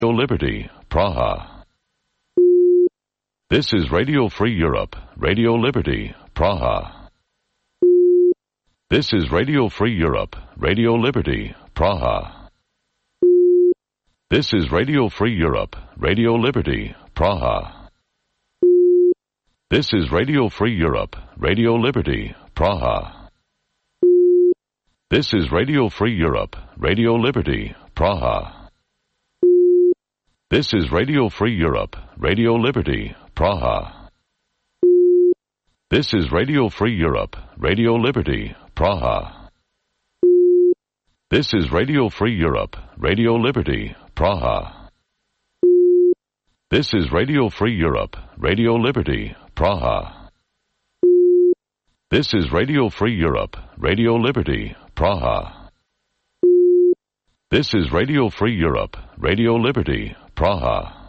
Liberty, Praha. This is Radio Free Europe, Radio Liberty, Praha. This is Radio Free Europe, Radio Liberty, Praha. This is Radio Free Europe, Radio Liberty, Praha. This is Radio Free Europe, Radio Liberty, Praha. This is Radio Free Europe, Radio Liberty, Praha. This is Radio Free Europe, Radio Liberty, Praha. This is Radio Free Europe, Radio Liberty, Praha. This is Radio Free Europe, Radio Liberty, Praha. This is Radio Free Europe, Radio Liberty, Praha. This is Radio Free Europe, Radio Liberty, Praha. This is Radio Free Europe, Radio Liberty, Praha.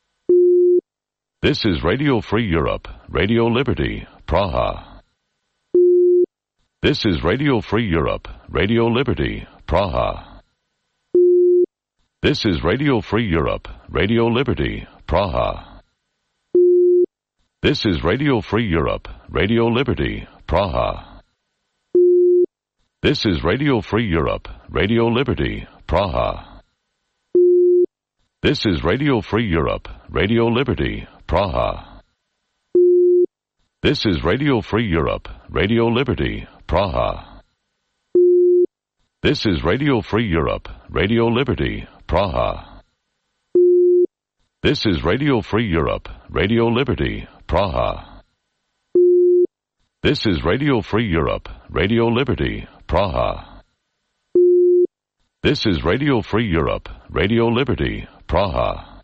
This is Radio Free Europe, Radio Liberty, Praha. This is Radio Free Europe, Radio Liberty, Praha. This is Radio Free Europe, Radio Liberty, Praha. This is Radio Free Europe, Radio Liberty, Praha. This is Radio Free Europe, Radio Liberty, Praha. This is Radio Free Europe, Radio Liberty, Praha. This is Radio Free Europe, Radio Liberty, Praha. This is Radio Free Europe, Radio Liberty, Praha. This is Radio Free Europe, Radio Liberty, Praha. This is Radio Free Europe, Radio Liberty, Praha. This is Radio Free Europe, Radio Liberty, Praha.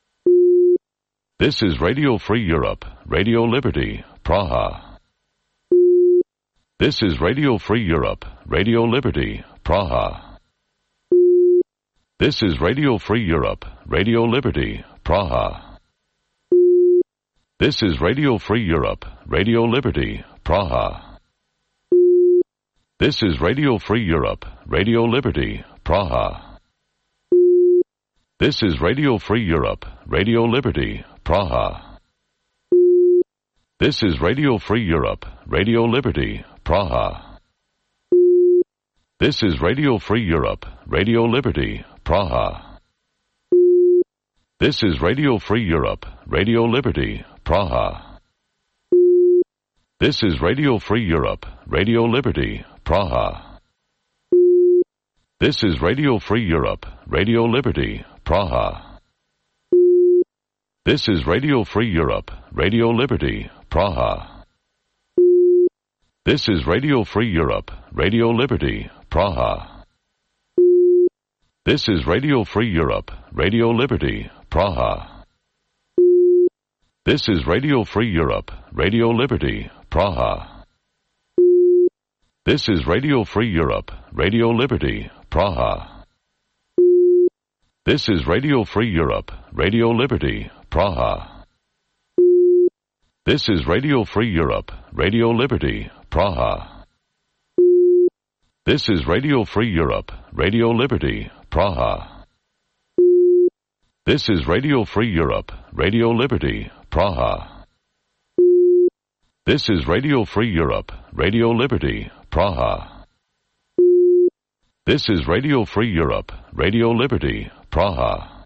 This is Radio Free Europe, Radio Liberty, Praha. This is Radio Free Europe, Radio Liberty, Praha. This is Radio Free Europe, Radio Liberty, Praha. This is Radio Free Europe, Radio Liberty, Praha. This is Radio Free Europe, Radio Liberty, Praha. This is Radio Free Europe, Radio Liberty, Praha. This is Radio Free Europe, Radio Liberty, Praha. This is Radio Free Europe, Radio Liberty, Praha. This is Radio Free Europe, Radio Liberty, Praha. This is Radio Free Europe, Radio Liberty, Praha. This is Radio Free Europe, Radio Liberty, Praha. This is Radio Free Europe, Radio Liberty, Praha. This is Radio Free Europe, Radio Liberty, Praha. This is Radio Free Europe, Radio Liberty, Praha. This is Radio Free Europe, Radio Liberty, Praha. This is Radio Free Europe, Radio Liberty, Praha. This is Radio Free Europe, Radio Liberty, Praha. This is Radio Free Europe, Radio Liberty, Praha. This is Radio Free Europe, Radio Liberty, Praha. This is Radio Free Europe, Radio Liberty, Praha. This is Radio Free Europe, Radio Liberty, Praha. This is Radio Free Europe, Radio Liberty, Praha.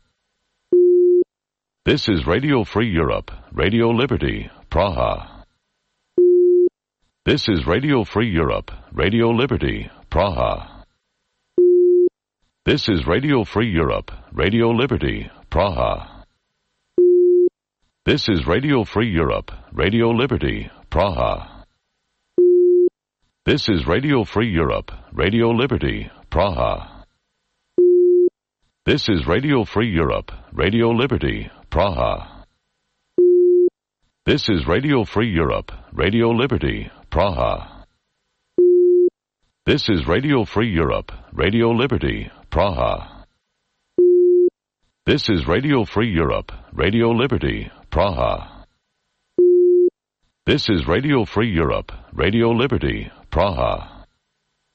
This is Radio Free Europe, Radio Liberty, Praha. This is Radio Free Europe, Radio Liberty, Praha. This is Radio Free Europe, Radio Liberty, Praha. This is Radio Free Europe, Radio Liberty, Praha. This is Radio Free Europe, Radio Liberty, Praha. This is Radio Free Europe, Radio Liberty, Praha. This is Radio Free Europe, Radio Liberty, Praha. This is Radio Free Europe, Radio Liberty, Praha. This is Radio Free Europe, Radio Liberty, Praha. This is Radio Free Europe, Radio Liberty, Praha.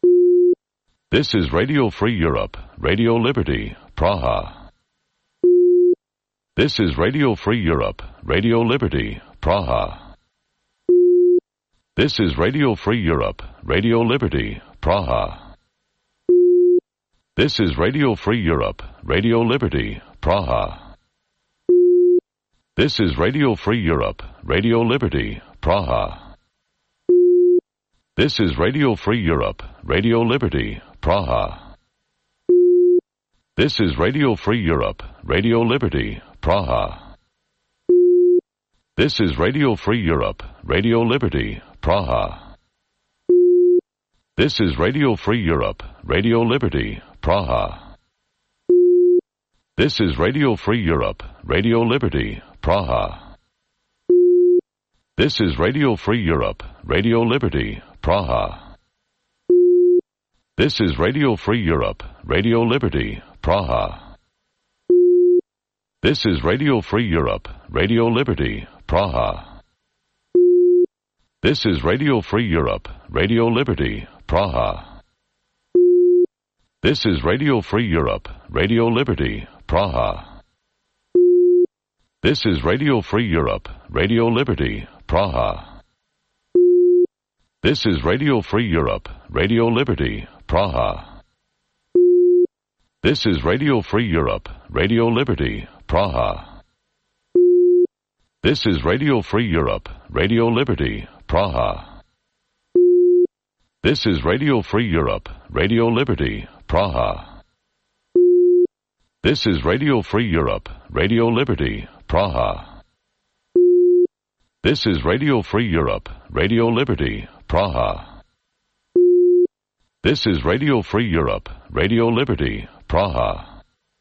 This is Radio Free Europe, Radio Liberty, Praha. This is Radio Free Europe, Radio Liberty, Praha. This is Radio Free Europe, Radio Liberty, Praha. This is Radio Free Europe, Radio Liberty, Praha. This is Radio Free Europe, Radio Liberty, Praha. This is Radio Free Europe, Radio Liberty, Praha. This is Radio Free Europe, Radio Liberty, Praha. This is Radio Free Europe, Radio Liberty, Praha. This is Radio Free Europe, Radio Liberty, Praha. This is Radio Free Europe, Radio Liberty, Praha. This is Radio Free Europe, Radio Liberty, Praha. This is Radio Free Europe, Radio Liberty, Praha. This is Radio Free Europe, Radio Liberty, Praha. This is Radio Free Europe, Radio Liberty, Praha. This is Radio Free Europe, Radio Liberty, Praha. This is Radio Free Europe, Radio Liberty, Praha. This is Radio Free Europe, Radio Liberty, Praha. This is Radio Free Europe, Radio Liberty, Praha. This is Radio Free Europe, Radio Liberty, Praha. This is Radio Free Europe, Radio Liberty, Praha. This is Radio Free Europe, Radio Liberty, Praha. This is Radio Free Europe, Radio Liberty, Praha. This is Radio Free Europe, Radio Liberty, Praha.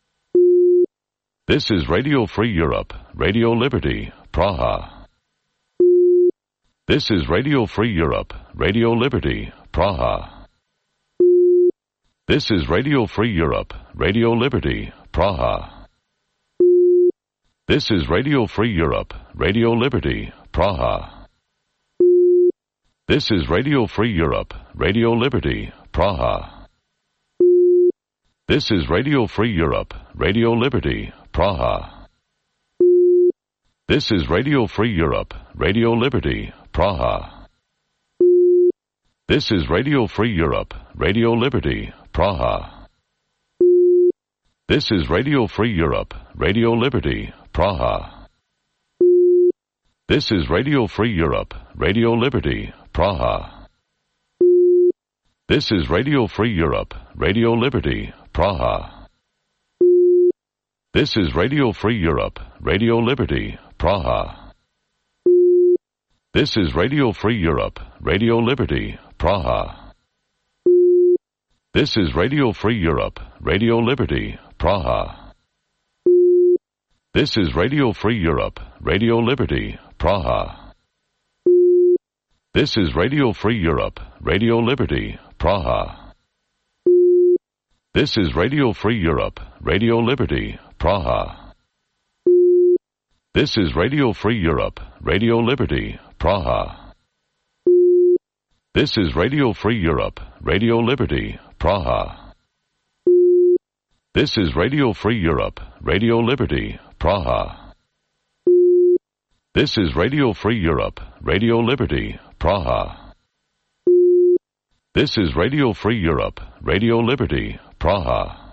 This is Radio Free Europe, Radio Liberty, Praha. This is Radio Free Europe, Radio Liberty, Praha. This is Radio Free Europe, Radio Liberty, Praha. This is Radio Free Europe, Radio Liberty, Praha. This is Radio Free Europe, Radio Liberty, Praha. This is Radio Free Europe, Radio Liberty, Praha. This is Radio Free Europe, Radio Liberty, Praha. This is Radio Free Europe, Radio Liberty, Praha. This is Radio Free Europe, Radio Liberty, Praha. This is Radio Free Europe, Radio Liberty, Praha. This is Radio Free Europe, Radio Liberty, Praha. This is Radio Free Europe, Radio Liberty, Praha. This is Radio Free Europe, Radio Liberty, Praha. This is Radio Free Europe, Radio Liberty, Praha. This is Radio Free Europe, Radio Liberty, Praha. This is Radio Free Europe, Radio Liberty, Praha. This is Radio Free Europe, Radio Liberty, Praha. This is Radio Free Europe, Radio Liberty, Praha. This is Radio Free Europe, Radio Liberty, Praha. This is Radio Free Europe, Radio Liberty, Praha. This is Radio Free Europe, Radio Liberty, Praha. This is Radio Free Europe, Radio Liberty, Praha.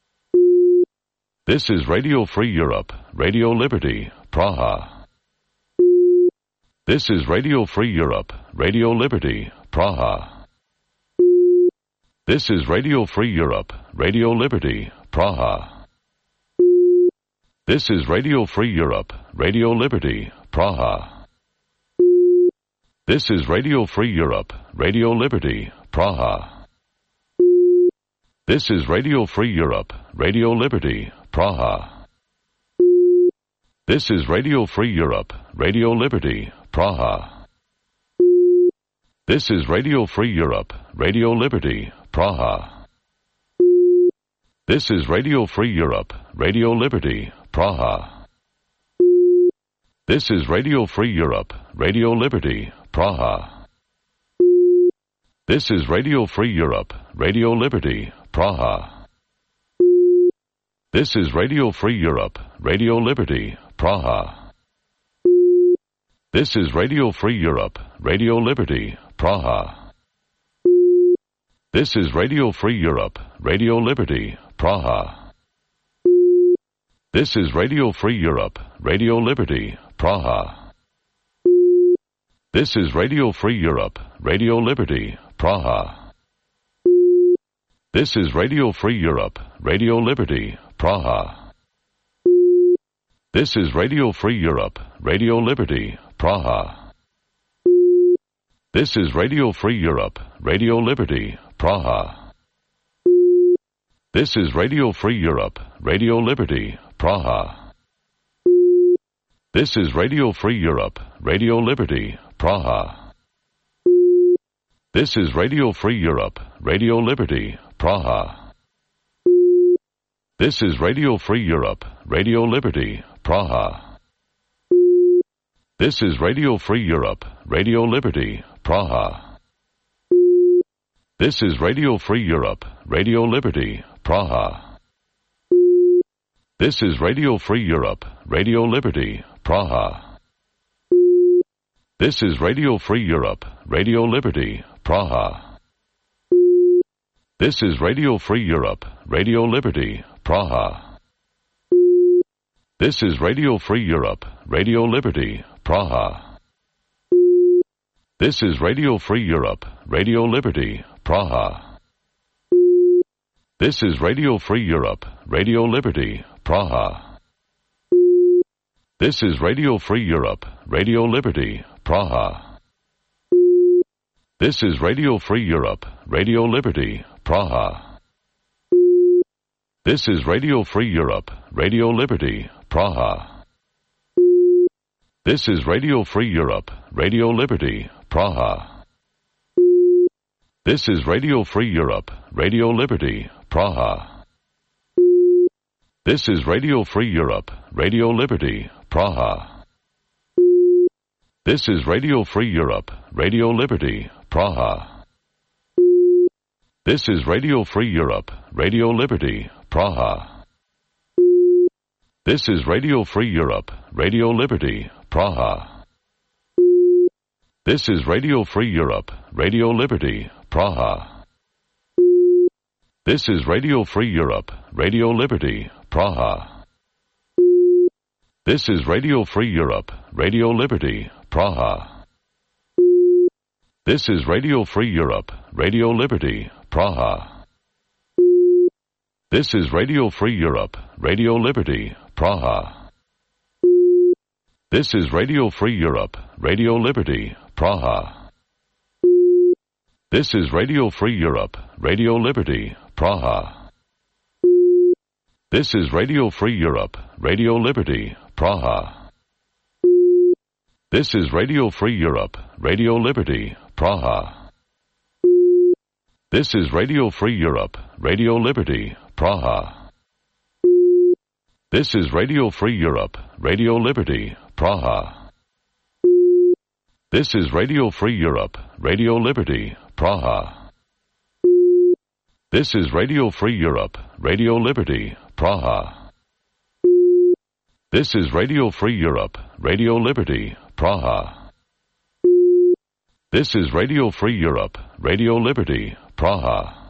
This is Radio Free Europe, Radio Liberty, Praha. This is Radio Free Europe, Radio Liberty, Praha. This is Radio Free Europe, Radio Liberty, Praha. This is Radio Free Europe, Radio Liberty, Praha. This is Radio Free Europe, Radio Liberty, Praha. This is Radio Free Europe, Radio Liberty, Praha. This is Radio Free Europe, Radio Liberty, Praha. This is Radio Free Europe, Radio Liberty, Praha. This is Radio Free Europe, Radio Liberty, Praha. This is Radio Free Europe, Radio Liberty, Praha. This is Radio Free Europe, Radio Liberty, Praha. This is Radio Free Europe, Radio Liberty, Praha. This is Radio Free Europe, Radio Liberty, Praha. This is Radio Free Europe, Radio Liberty, Praha. This is Radio Free Europe, Radio Liberty, Praha. This is Radio Free Europe, Radio Liberty, Praha. This is Radio Free Europe, Radio Liberty, Praha. This is Radio Free Europe, Radio Liberty, Praha. This is Radio Free Europe, Radio Liberty, Praha. This is Radio Free Europe, Radio Liberty, Praha. This is Radio Free Europe, Radio Liberty, Praha. This is Radio Free Europe, Radio Liberty, Praha. This is Radio Free Europe, Radio Liberty, Praha. This is Radio Free Europe, Radio Liberty, Praha. This is Radio Free Europe, Radio Liberty, Praha. This is Radio Free Europe, Radio Liberty, Praha. This is Radio Free Europe, Radio Liberty, Praha. This is Radio Free Europe, Radio Liberty, Praha. This is Radio Free Europe, Radio Liberty, Praha. This is Radio Free Europe, Radio Liberty, Praha. This is Radio Free Europe, Radio Liberty, Praha. This is Radio Free Europe, Radio Liberty, Praha. This is Radio Free Europe, Radio Liberty, Praha. This is Radio Free Europe, Radio Liberty, Praha. This is Radio Free Europe, Radio Liberty, Praha. This is Radio Free Europe, Radio Liberty, Praha. This is Radio Free Europe, Radio Liberty, Praha. This is Radio Free Europe, Radio Liberty, Praha. This is Radio Free Europe, Radio Liberty, Praha. This is Radio Free Europe, Radio Liberty, Praha. This is Radio Free Europe, Radio Liberty, Praha. This is Radio Free Europe, Radio Liberty, Praha. This is Radio Free Europe, Radio Liberty, Praha. This is Radio Free Europe, Radio Liberty, Praha. This is Radio Free Europe, Radio Liberty, Praha. This is Radio Free Europe, Radio Liberty, Praha. This is Radio Free Europe, Radio Liberty, Praha. This is Radio Free Europe, Radio Liberty, Praha. This is Radio Free Europe, Radio Liberty, Praha. This is Radio Free Europe, Radio Liberty, Praha. This is Radio Free Europe, Radio Liberty, Praha. This is Radio Free Europe, Radio Liberty, Praha. This is Radio Free Europe, Radio Liberty, Praha. This is Radio Free Europe, Radio Liberty, Praha. This is Radio Free Europe, Radio Liberty, Praha.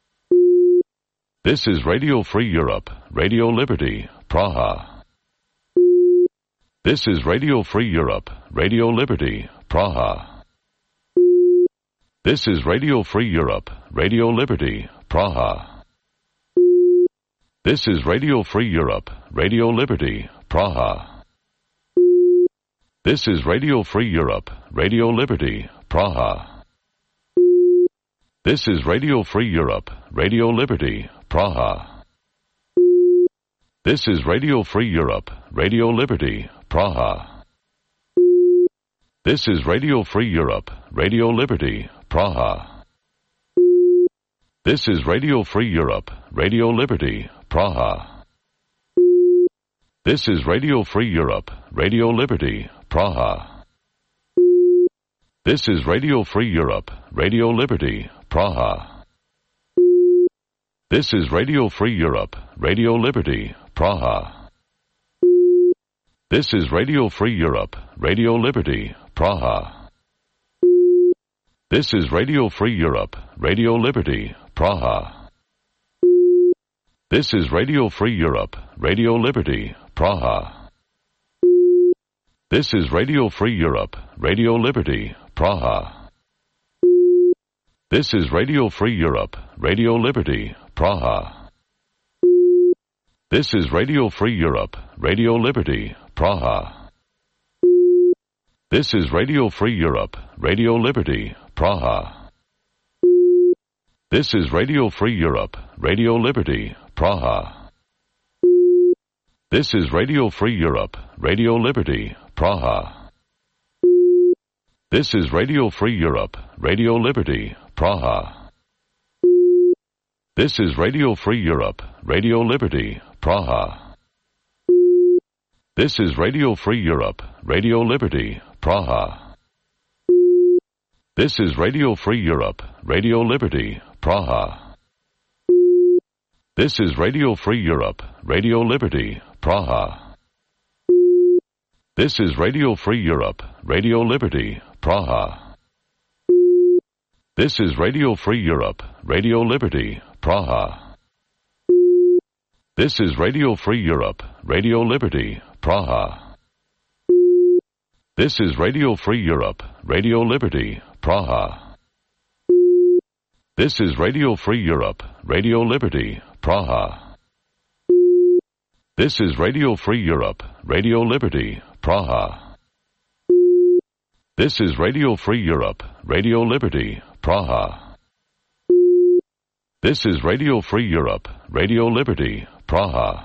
This is Radio Free Europe, Radio Liberty, Praha. This is Radio Free Europe, Radio Liberty, Praha. This is Radio Free Europe, Radio Liberty, Praha. This is Radio Free Europe, Radio Liberty, Praha. This is Radio Free Europe, Radio Liberty, Praha. This is Radio Free Europe, Radio Liberty, Praha. This is Radio Free Europe, Radio Liberty, Praha. This is Radio Free Europe, Radio Liberty, Praha. This is Radio Free Europe, Radio Liberty, Praha. This is Radio Free Europe, Radio Liberty, Praha. This is Radio Free Europe, Radio Liberty, Praha. This is Radio Free Europe, Radio Liberty, Praha. This is Radio Free Europe, Radio Liberty, Praha. This is Radio Free Europe, Radio Liberty, Praha. This is Radio Free Europe, Radio Liberty, Praha. This is Radio Free Europe, Radio Liberty, Praha. This is Radio Free Europe, Radio Liberty, Praha. This is Radio Free Europe, Radio Liberty, Praha. This is Radio Free Europe, Radio Liberty, Praha. This is Radio Free Europe, Radio Liberty, Praha. This is Radio Free Europe, Radio Liberty, Praha. This is Radio Free Europe, Radio Liberty, Praha. This is Radio Free Europe, Radio Liberty, Praha. This is Radio Free Europe, Radio Liberty, Praha. This is Radio Free Europe, Radio Liberty, Praha. This is Radio Free Europe, Radio Liberty, Praha. This is Radio Free Europe, Radio Liberty, Praha. This is Radio Free Europe, Radio Liberty, Praha. This is Radio Free Europe, Radio Liberty, Praha. This is Radio Free Europe, Radio Liberty, Praha. This is Radio Free Europe, Radio Liberty, Praha. This is Radio Free Europe, Radio Liberty, Praha. This is Radio Free Europe, Radio Liberty, Praha. This is Radio Free Europe, Radio Liberty, Praha.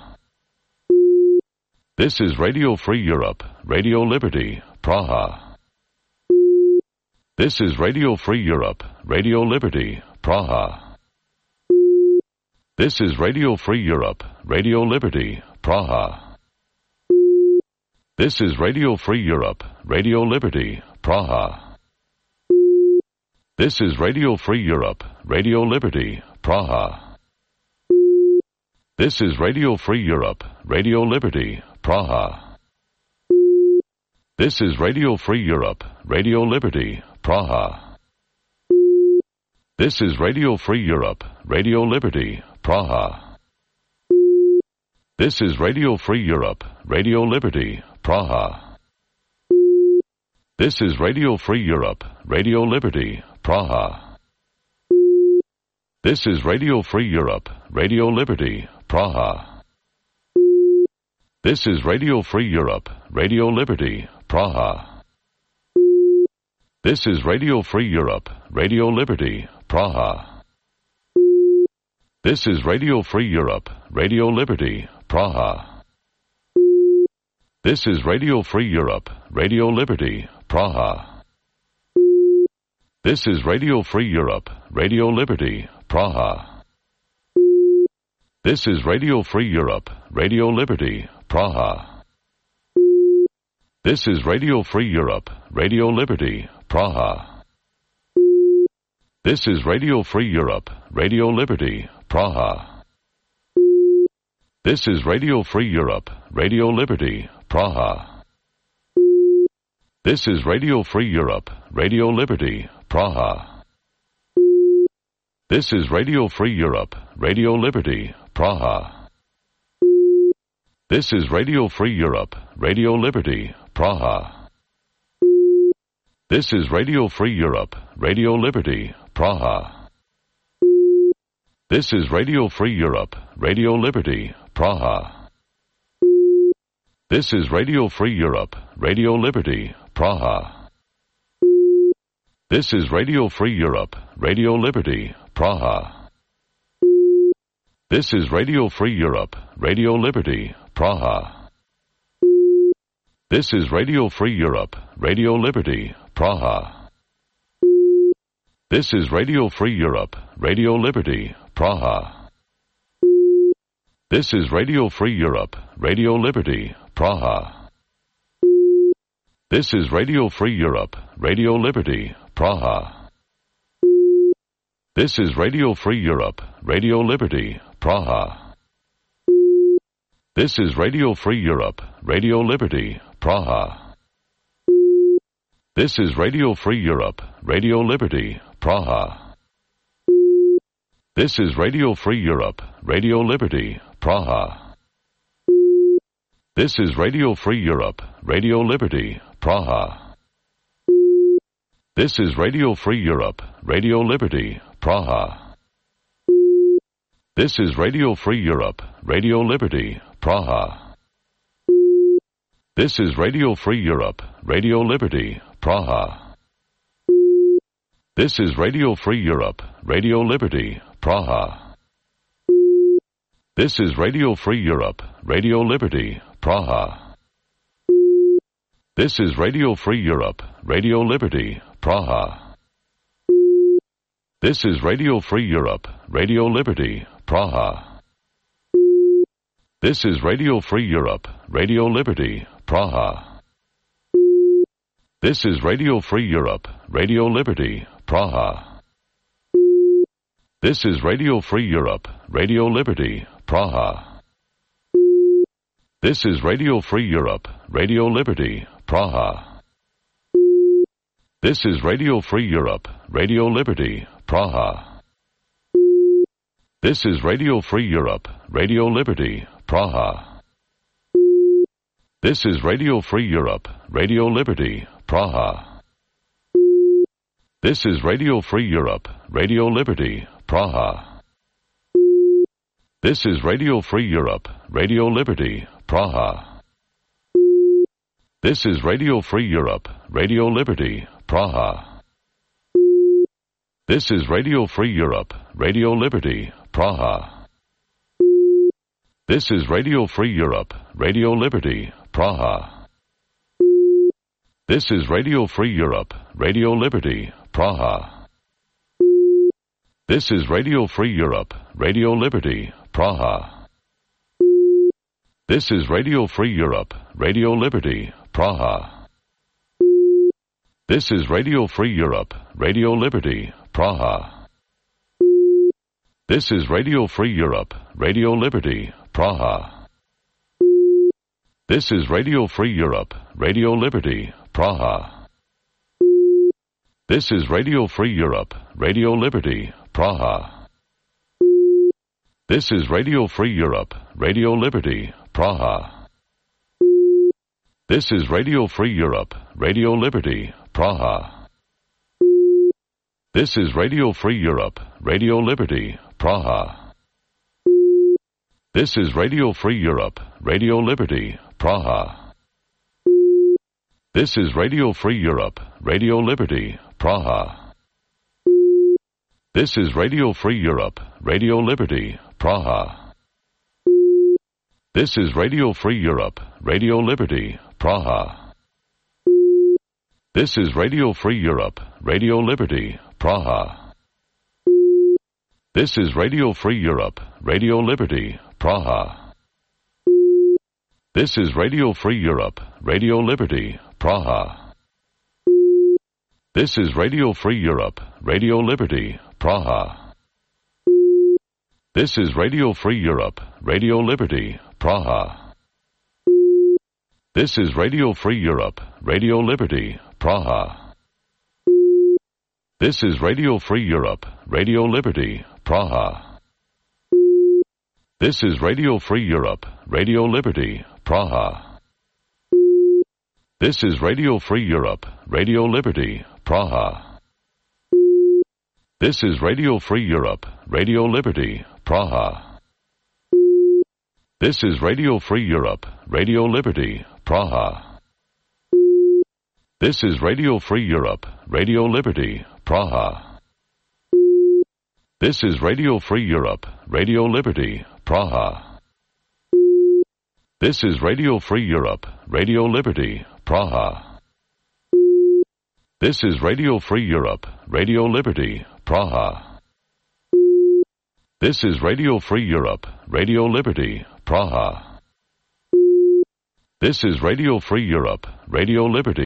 This is Radio Free Europe, Radio Liberty, Praha. This is Radio Free Europe, Radio Liberty, Praha. This is Radio Free Europe, Radio Liberty, Praha. This is Radio Free Europe, Radio Liberty, Praha. This is Radio Free Europe, Radio Liberty, Praha. This is Radio Free Europe, Radio Liberty, Praha. This is Radio Free Europe, Radio Liberty, Praha. This is Radio Free Europe, Radio Liberty, Praha. This is Radio Free Europe, Radio Liberty, Praha. This is Radio Free Europe, Radio Liberty, Praha. This is Radio Free Europe, Radio Liberty, Praha. This is Radio Free Europe, Radio Liberty, Praha. This is Radio Free Europe, Radio Liberty, Praha. This is Radio Free Europe, Radio Liberty, Praha. This is Radio Free Europe, Radio Liberty, Praha. This is Radio Free Europe, Radio Liberty, Praha. This is Radio Free Europe, Radio Liberty, Praha. This is Radio Free Europe, Radio Liberty, Praha. This is Radio Free Europe, Radio Liberty, Praha. This is Radio Free Europe, Radio Liberty, Praha. This is Radio Free Europe, Radio Liberty, Praha. This is Radio Free Europe, Radio Liberty, Praha. This is Radio Free Europe, Radio Liberty, Praha. This is Radio Free Europe, Radio Liberty, Praha. This is Radio Free Europe, Radio Liberty, Praha. This is Radio Free Europe, Radio Liberty, Praha. This is Radio Free Europe, Radio Liberty, Praha. This is Radio Free Europe, Radio Liberty, Praha. This is Radio Free Europe, Radio Liberty, Praha. This is Radio Free Europe, Radio Liberty, Praha. This is Radio Free Europe, Radio Liberty, Praha. This is Radio Free Europe, Radio Liberty, Praha. This is Radio Free Europe, Radio Liberty, Praha. This is Radio Free Europe, Radio Liberty, Praha. This is Radio Free Europe, Radio Liberty, Praha. This is Radio Free Europe, Radio Liberty, Praha. This is Radio Free Europe, Radio Liberty, Praha. This is Radio Free Europe, Radio Liberty, Praha. This is Radio Free Europe, Radio Liberty, Praha. This is Radio Free Europe, Radio Liberty, Praha. This is Radio Free Europe, Radio Liberty, Praha. This is Radio Free Europe, Radio Liberty, Praha. This is Radio Free Europe, Radio Liberty, Praha. This is Radio Free Europe, Radio Liberty, Praha. This is Radio Free Europe, Radio Liberty, Praha. This is Radio Free Europe, Radio Liberty, Praha. This is Radio Free Europe, Radio Liberty, Praha. This is Radio Free Europe, Radio Liberty, Praha. This is Radio Free Europe, Radio Liberty, Praha. This is Radio Free Europe, Radio Liberty, Praha. This is Radio Free Europe, Radio Liberty, Praha. This is Radio Free Europe, Radio Liberty, Praha. This is Radio Free Europe, Radio Liberty, Praha. This is Radio Free Europe, Radio Liberty, Praha. This is Radio Free Europe, Radio Liberty, Praha. This is Radio Free Europe, Radio Liberty, Praha. This is Radio Free Europe, Radio Liberty, Praha. This is Radio Free Europe, Radio Liberty, Praha. This is Radio Free Europe, Radio Liberty, Praha. This is Radio Free Europe, Radio Liberty, Praha. This is Radio Free Europe, Radio Liberty, Praha. This is Radio Free Europe, Radio Liberty, Praha. This is Radio Free Europe, Radio Liberty, Praha. This is Radio Free Europe, Radio Liberty, Praha. This is Radio Free Europe, Radio Liberty, Praha. This is Radio Free Europe, Radio Liberty, Praha. This is Radio Free Europe, Radio Liberty, Praha. This is Radio Free Europe, Radio Liberty, Praha. This is Radio Free Europe, Radio Liberty, Praha. This is Radio Free Europe, Radio Liberty, Praha. This is Radio Free Europe, Radio Liberty, Praha. This is Radio Free Europe, Radio Liberty, Praha. This is Radio Free Europe, Radio Liberty, Praha. This is Radio Free Europe, Radio Liberty, Praha. This is Radio Free Europe, Radio Liberty, Praha. This is Radio Free Europe, Radio Liberty, Praha. This is Radio Free Europe, Radio Liberty, Praha. This is Radio Free Europe, Radio Liberty, Praha. This is Radio Free Europe, Radio Liberty, Praha. This is Radio Free Europe, Radio Liberty, Praha. This is Radio Free Europe, Radio Liberty, Praha. This is Radio Free Europe, Radio Liberty, Praha. This is Radio Free Europe, Radio Liberty, Praha. This is Radio Free Europe, Radio Liberty, Praha. This is Radio Free Europe, Radio Liberty, Praha. This is Radio Free Europe, Radio Liberty, Praha. This is Radio Free Europe, Radio Liberty.